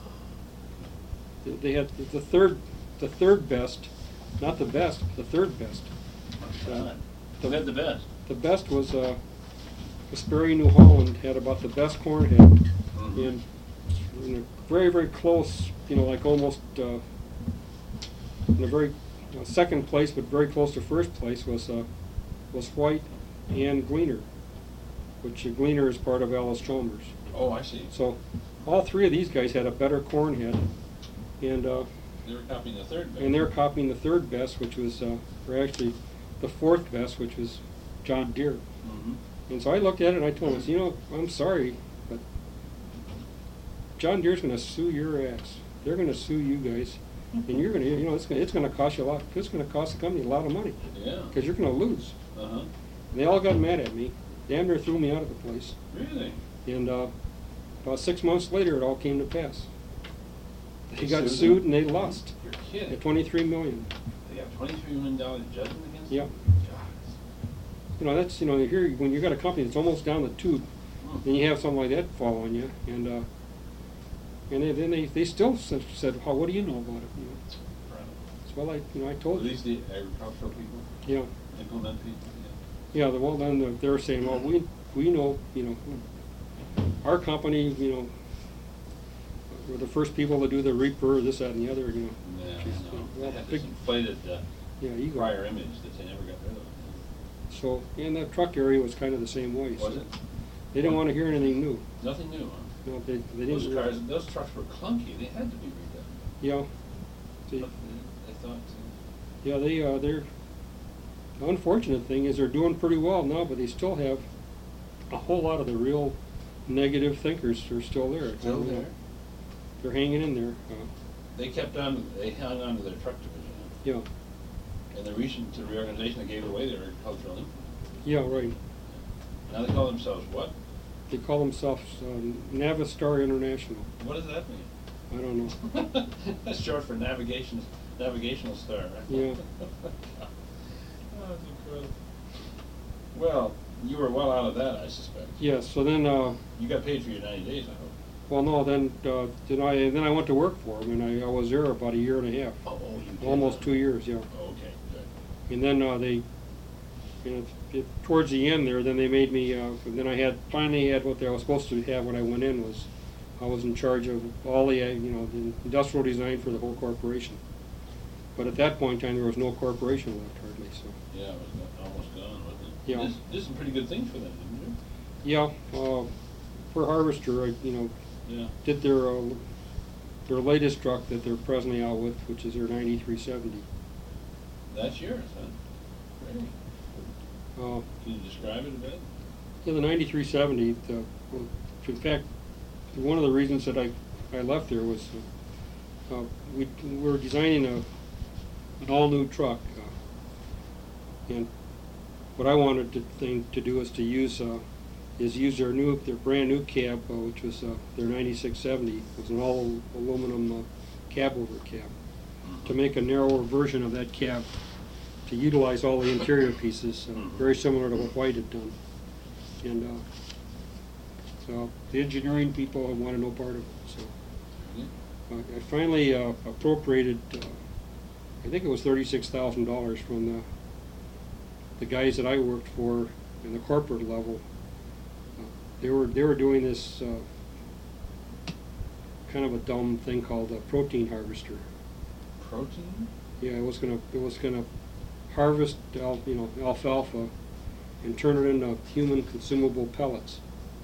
They had the third best, not the best, the third best. Who had the best? The best was Sperry, New Holland, had about the best corn head, and very, very close, like almost in a very second place, but very close to first place was White and Gleaner, which Gleaner is part of Allis-Chalmers. Oh, I see. So all 3 of these guys had a better corn head, and they were copying the third best. And they're copying the third best, which was, or actually the 4th best, which was John Deere. And so I looked at it and I told him, I'm sorry, but John Deere's going to sue your ass. They're going to sue you guys, and you're going to, it's going to cost you a lot. It's going to cost the company a lot of money. Yeah. Because you're going to lose. And they all got mad at me. Damn near threw me out of the place. Really? And about 6 months later, it all came to pass. They got sued sued them? and they lost. You're kidding. At $23 million. They got $23 million judgment against Yeah. them? That's, here, when you got a company that's almost down the tube, then you have something like that fall on you, and then they still said, oh, what do you know about it? So, well, I told At you. least the agricultural people? Yeah. Implement people? Yeah, well, then they're saying, well, we know, our company, we're the first people to do the Reaper, this, that, and the other, Yeah, well, they had big, this inflated ego. prior image that they never got rid of. So, and that truck area was kind of the same way. Was so it? They didn't want to hear anything new. Nothing new, huh? No, they Those didn't. cars, those trucks were clunky, they had to be redone. Yeah. They, I thought, yeah, they're, the unfortunate thing is they're doing pretty well now, but they still have a whole lot of the real negative thinkers are still there. still there. They're hanging in there. They hung on to their truck division. Yeah, And the recent reorganization, they gave away their agricultural implements. yeah, right. Now they call themselves what? They call themselves Navistar International. What does that mean? I don't know. That's short for navigational star, right? Yeah. Oh, that's incredible. Well, you were well out of that, I suspect. Yeah, so then, You got paid for your 90 days, I hope. well, no, then I went to work for them, and I was there about a year and a half. Oh, you did? Almost 2 years, yeah. Oh, okay, good. And then they, towards the end there, then they made me, then I finally had what I was supposed to have when I went in was, I was in charge of all the, the industrial design for the whole corporation. But at that point in time, there was no corporation left hardly, so. Yeah, it was almost gone, wasn't it? Yeah. Did some pretty good things for them, didn't you? Yeah, for Harvester, I, Yeah. did their latest truck that they're presently out with, which is their 9370. That's yours, huh? Really? Uh, Can you describe it a bit? Yeah, the 9370, well, in fact, one of the reasons that I left there was we were designing an all-new truck, and what I wanted to do is to use their brand new cab, which was their 9670. It was an all aluminum cab over cab. To make a narrower version of that cab, to utilize all the interior pieces, very similar to what White had done. And so the engineering people wanted no part of it. So I finally appropriated, I think it was $36,000 from the guys that I worked for in the corporate level. They were doing this kind of a dumb thing called a protein harvester. Protein? Yeah, it was gonna harvest alfalfa and turn it into human consumable pellets.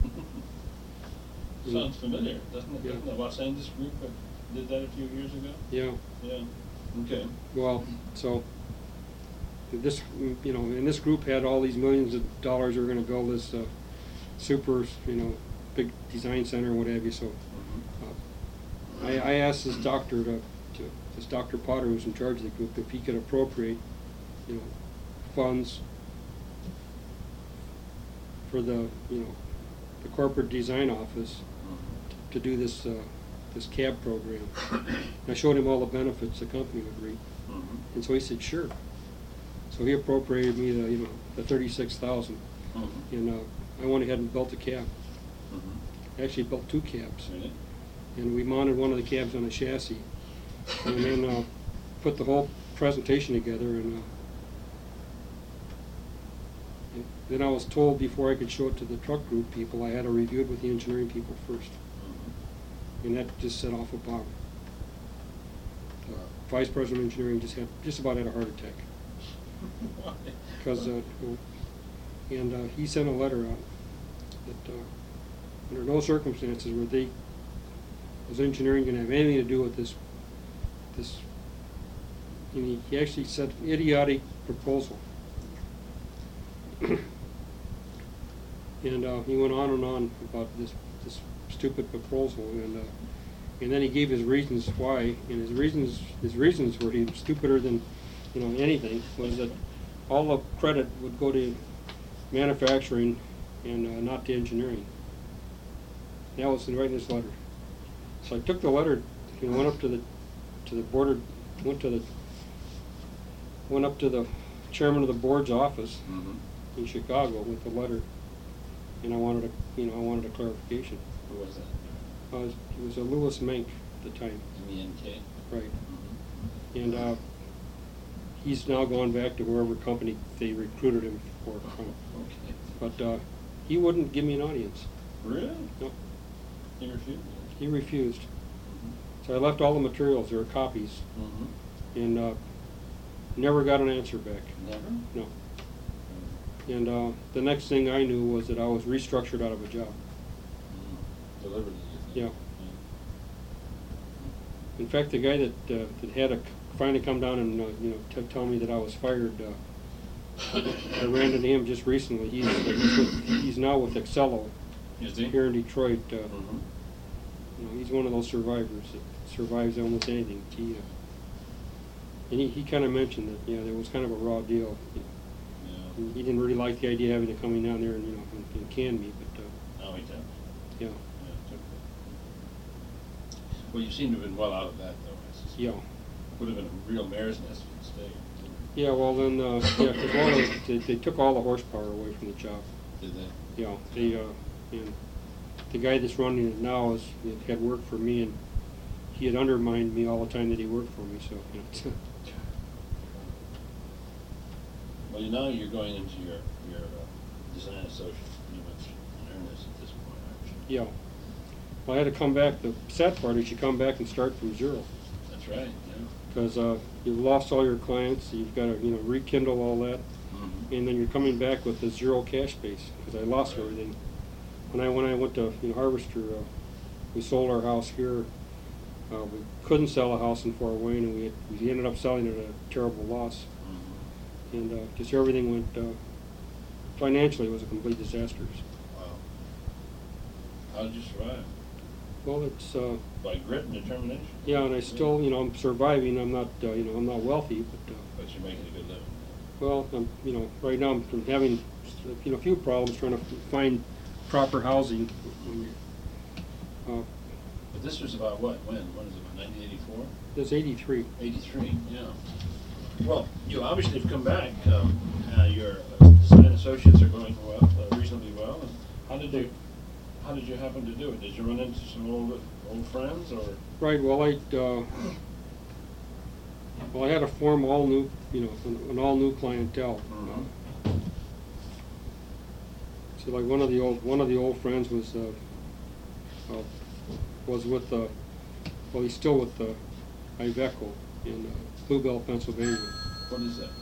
Sounds familiar, doesn't it? Yeah. Doesn't the Los Angeles group that did that a few years ago? Yeah. Yeah. Okay. Well, so this, and this group had all these millions of dollars. They were going to build this super, big design center and what have you. So I asked this doctor this Dr. Potter, who's in charge of the group, if he could appropriate, funds for the corporate design office to do this cab program. I showed him all the benefits the company would reap, and so he said sure. So he appropriated me the $36,000, and I went ahead and built a cab. Actually built two cabs, Really? and we mounted one of the cabs on a chassis, and then put the whole presentation together. And then I was told before I could show it to the truck group people, I had to review it with the engineering people first. And that just set off a bomb. Vice President of Engineering just about had a heart attack. Because, he sent a letter out that under no circumstances was engineering going to have anything to do with this, and he actually said idiotic proposal. And he went on and on about this stupid proposal, and then he gave his reasons why, and his reasons were even stupider than anything, was that all the credit would go to manufacturing and not to engineering. That was right in his letter. So I took the letter, went up to the board, went up to the chairman of the board's office in Chicago with the letter, and I wanted a clarification. Who was that? It was a Louis Menk at the time. M-E-N-K? Right. And he's now gone back to wherever company they recruited him for. Okay. But he wouldn't give me an audience. Really? No, He refused? he refused. So I left all the materials, there were copies, and never got an answer back. Never? No. And the next thing I knew was that I was restructured out of a job. Deliberately, you Yeah. In fact, the guy that had to finally come down and tell me that I was fired, I ran into him just recently. He's now with Excello Is he? here in Detroit. Mhm. He's one of those survivors that survives almost anything. And he kind of mentioned that there was kind of a raw deal. Yeah. He didn't really like the idea of having to come down there and and can me, but Oh, he does. yeah, Yeah, it's okay. Well, you seem to have been well out of that, though. I suspect. yeah. Would have been a real mare's nest if you'd stayed. Yeah, well then, because they took all the horsepower away from the job. Did they? Yeah, and the guy that's running it now had worked for me, and he had undermined me all the time that he worked for me. So Well, now you're going into your design associate pretty much in earnest at this point, aren't you? yeah. Well, I had to come back. The sad part is you come back and start from zero. That's right. Yeah. Because you've lost all your clients, you've got to rekindle all that, Mhm. and then you're coming back with a zero cash base because I lost Right. everything. When I went to Harvester, we sold our house here. We couldn't sell a house in Fort Wayne, and we ended up selling it at a terrible loss, Mhm. and just everything went financially. It was a complete disaster. Wow. How did you survive? Well, it's By grit and determination. yeah, and I still I'm surviving. I'm not I'm not wealthy, but. But you're making a good living. Well, right now I'm having, a few problems trying to find proper housing. But this was about what? When? When is it? About 1984? There's 83. 83. Yeah. Well, you obviously have come back. Your design associates are going well, reasonably well. And how did you happen to do it? Did you run into some old friends, or? Right. Well, I had to form all new, an all new clientele. Mhm. So like one of the old friends was with well, he's still with Iveco in Blue Bell, Pennsylvania. What is that?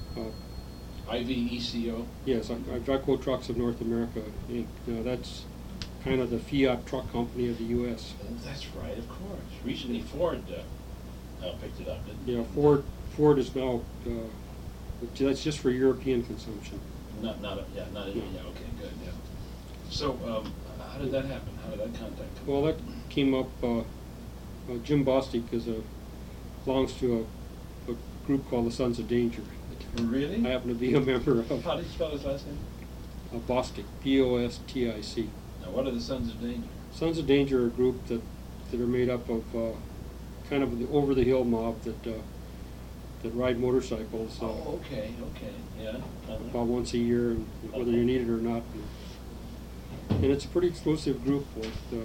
IVECO? Yes, Iveco Trucks of North America, Inc. That's kind of the Fiat truck company of the U.S. Oh, that's right, of course. Recently Ford picked it up, didn't it? Yeah, Ford is now, that's just for European consumption. Not in, yeah, okay, good, yeah. So, how did that happen? How did that contact come? Well, that came up, Jim Bostic belongs to a group called the Sons of Danger. Really? I happen to be a member of. How do you spell his last name? Bostic, Bostic. Now, what are the Sons of Danger? Sons of Danger are a group that are made up of kind of the over-the-hill mob that ride motorcycles Oh, okay, yeah. about once a year, and whether you need it or not. And it's a pretty exclusive group with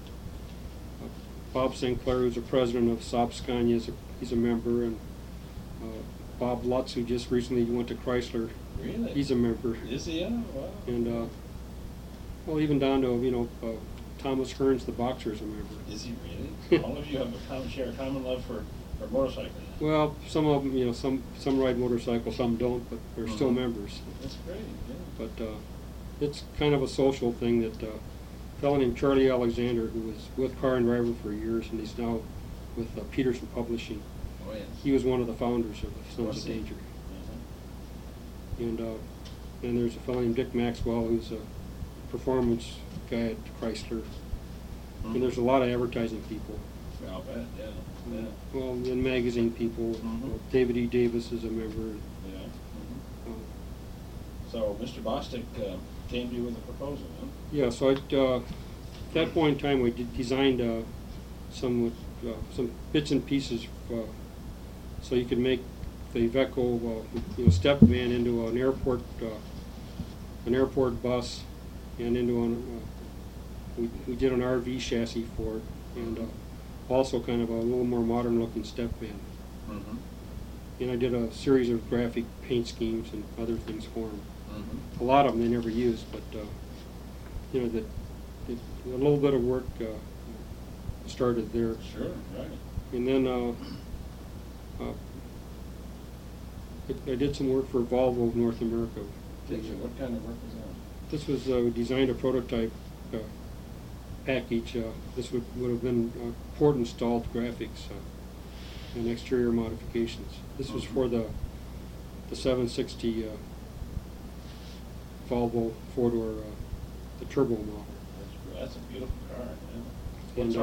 Bob St. Clair, who's the president of Saab Scania, he's a member, and Bob Lutz, who just recently went to Chrysler, Really? he's a member. Is he? Yeah, wow. And well, even down to Thomas Hearns, the boxer, is a member. Is he really? All of you have share a common love for motorcycling. Well, some of them, some ride motorcycles, some don't, but they're still Mhm. members. That's great, yeah. But it's kind of a social thing that a fellow named Charlie Alexander, who was with Car and Driver for years, and he's now with Peterson Publishing. Oh, yes. He was one of the founders of the Sons Was of he? Danger. Mhm. And then there's a fellow named Dick Maxwell, who's a performance guy at Chrysler. Mhm. And there's a lot of advertising people. I'll bet, yeah. Well, and magazine people. Mhm. David E. Davis is a member. Yeah. Mhm. Uh, So Mr. Bostic came to you with a proposal, huh? Yeah, so at that point in time, we designed some bits and pieces so you could make the Iveco step van into an airport bus, and into we did an RV chassis for it, and also kind of a little more modern looking step van. Mm-hmm. And I did a series of graphic paint schemes and other things for them. Mm-hmm. A lot of them they never used, but a little bit of work started there. Sure, right. And then I did some work for Volvo of North America. Did you? What kind of work was that? This was we designed a prototype package. This would have been port installed graphics and exterior modifications. This was for the 760 Volvo four-door, the turbo model. That's a beautiful car, yeah. And,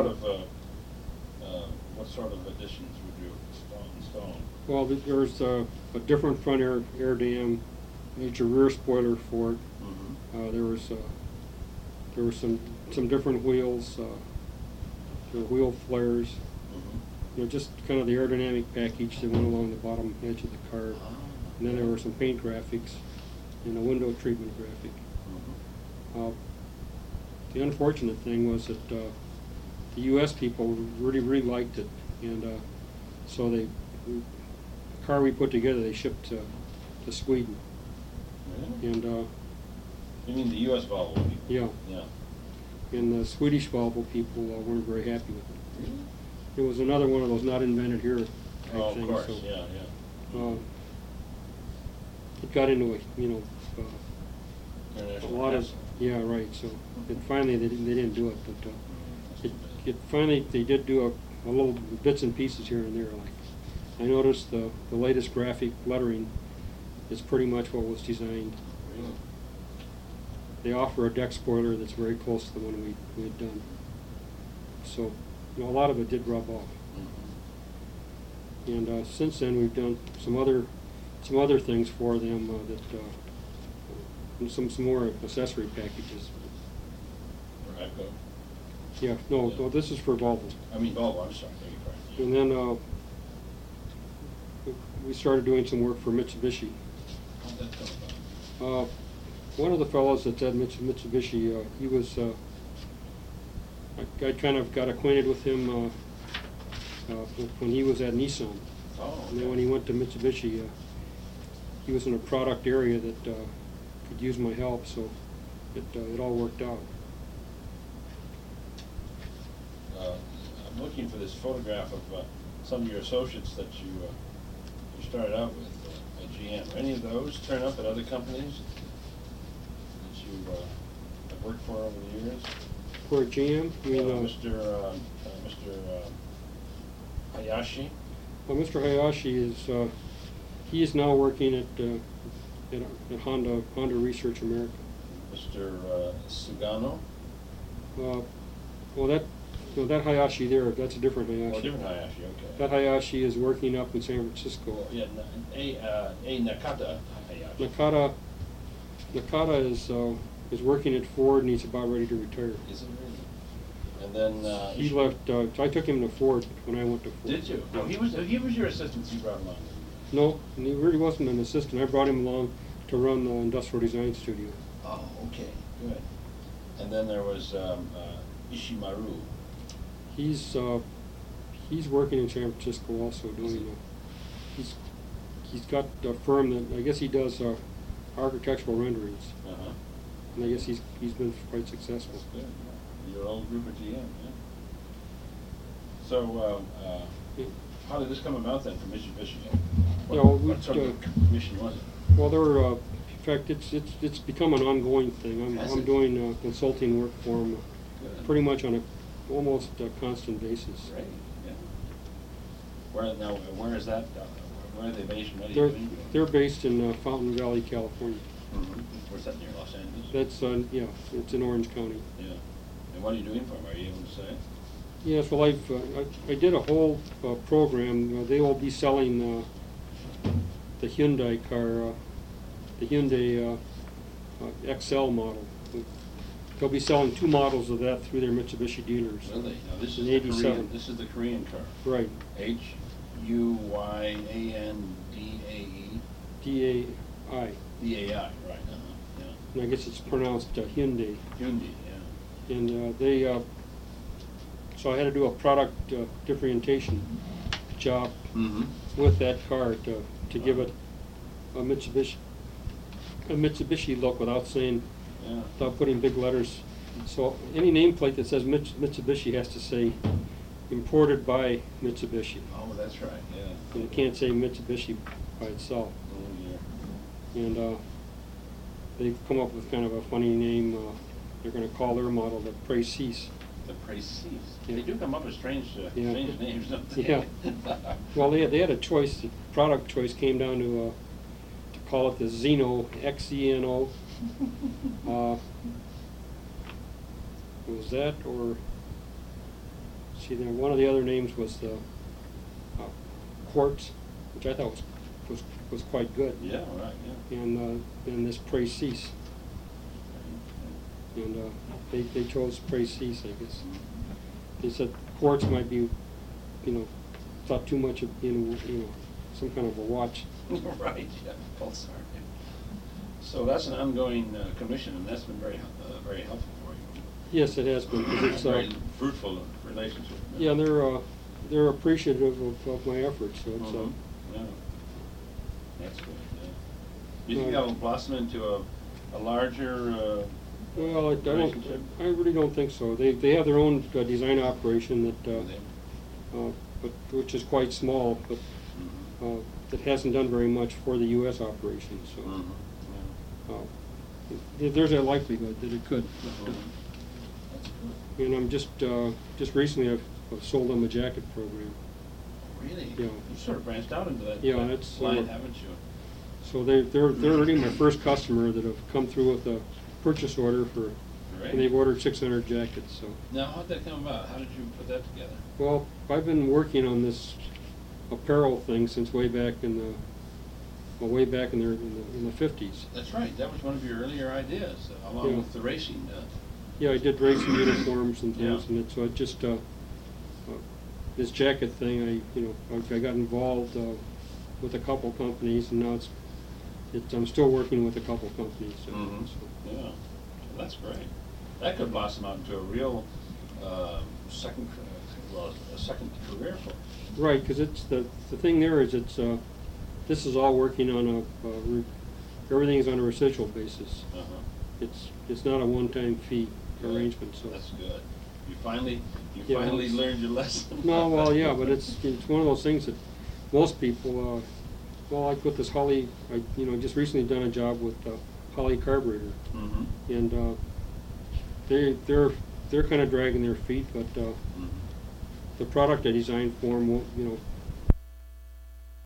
What sort of additions would you install? Well, there's a different front air dam, major rear spoiler for it. Mm-hmm. There were some different wheels. There were wheel flares. Mm-hmm. Just kind of the aerodynamic package that went along the bottom edge of the car. And then there were some paint graphics and a window treatment graphic. Mm-hmm. The unfortunate thing was that the U.S. people really liked it, and so the car we put together they shipped to Sweden. Really? And You mean the U.S. Volvo people? yeah, Yeah. and the Swedish Volvo people weren't very happy with it. Really? It was another one of those not invented here type Oh, of things. course, So, yeah. it got into a International lot of hassle. right. So finally they didn't do it, but it finally they did do a little bits and pieces here and there. Like I noticed the latest graphic lettering is pretty much what was designed. Really? They offer a deck spoiler that's very close to the one we had done. So a lot of it did rub off. Mm-hmm. And since then we've done some other things for them some more accessory packages. For Echo? Yeah, no, this is for Volvo. I mean Volvo, I'm sorry, beg your pardon. And then we started doing some work for Mitsubishi. How'd that come about? One of the fellows that's at Mitsubishi, he was, I kind of got acquainted with him when he was at Nissan. Oh, And then when he went to Mitsubishi, he was in a product area that could use my help, so it all worked out. I'm looking for this photograph of some of your associates that you started out with at GM. Any of those turn up at other companies that you have worked for over the years? For GM, I mean, Mr. Hayashi? well, Mr. Hayashi he is now working at Honda Research America. Mr. Sugano? Well, that Hayashi there, that's a different Hayashi. Oh, different Hayashi, okay. That Hayashi is working up in San Francisco. Yeah, a Nakata Hayashi. Nakata is working at Ford and he's about ready to retire. Is it really? And then He left. I took him to Ford when I went to Ford. Did you? Oh, he was your assistant. You brought him along. No, and he really wasn't an assistant. I brought him along to run the industrial design studio. Oh, okay, good. And then there was Ishimaru. He's working in San Francisco also doing. He's got a firm that I guess he does architectural renderings, Uh-huh. and I guess he's been quite successful. That's good. Your old group at GM, yeah. So, Yeah. how did this come about then for Mitsubishi? What sort of commission was it? Well, there were, in fact, it's become an ongoing thing. Has I'm it? doing consulting work for them Good. pretty much on a almost constant basis. Great, yeah. Where is that? Where are they based? What are you They're doing? they're based in Fountain Valley, California. Mhm. Where's that, near Los Angeles? That's it's in Orange County. Yeah. And what are you doing for them? Are you able to say? Yes, well, I did a whole program. They will be selling the Hyundai car, the Hyundai XL model. They'll be selling 2 models of that through their Mitsubishi dealers. Really? Now this In is the 87. Korean. This is the Korean car. Right. HUYANDAE. DAI. DAI. Right. Yeah. And I guess it's pronounced Hyundai. Hyundai. Yeah. And so I had to do a product differentiation job Mm-hmm. with that car to give it a Mitsubishi look without saying, Yeah. without putting big letters. So any nameplate that says Mitsubishi has to say imported by Mitsubishi. Oh, that's right. Yeah. And it can't say Mitsubishi by itself. Oh, yeah. And they've come up with kind of a funny name. They're going to call their model the Precis. The Précis. Yeah. They do come up with strange, Yeah. strange names, don't they? Yeah. Well, they had a choice, the product choice came down to call it the Xeno, Xeno. Was that, or, see, then one of the other names was the Quartz, which I thought was quite good. Yeah, right, yeah. And then this Précis, and they chose Précis, I guess. They said Quartz might be, thought too much of being, some kind of a watch. Right, yeah, pulsar. Yeah. So that's an ongoing commission, and that's been very helpful for you. Yes, it has been, because it's, Very fruitful relationship. yeah, they're appreciative of my efforts, so it's, Mhm. Yeah. That's good, yeah. Do you think that'll blossom into a larger well, relationship? I really don't think so. They have their own design operation that, Do they? but which is quite small, but Mhm. that hasn't done very much for the U.S. operation. So Mhm. there's a likelihood that it could. Yeah. That's good. And I'm just recently I've sold them a jacket program. Really? Yeah. You've sort of branched out into that, Yeah, that it's, line, haven't you? So they're already my first customer that have come through with a purchase order for, Great. and they've ordered 600 jackets. So. Now, how'd that come about? How did you put that together? Well, I've been working on this apparel thing since way back in the 50s. That's right. That was one of your earlier ideas, along Yeah. with the racing. Yeah, I did racing uniforms and things, Yeah. and so it just this jacket thing. I got involved with a couple companies, and now I'm still working with a couple companies. So, Mhm. so. Yeah, well, that's great. That could blossom out into a real second career for you. Right, because it's the thing there is this is all working on everything is on a residual basis. Uh-huh. It's not a one-time fee Good. arrangement. So That's good. You finally Yeah, it's- learned your lesson. no, well, yeah, but it's one of those things that most people. Well, like with this Holley, I just recently done a job with Holley Carburetor, Mm-hmm. and they're kind of dragging their feet, but Mm-hmm. the product I designed for them won't,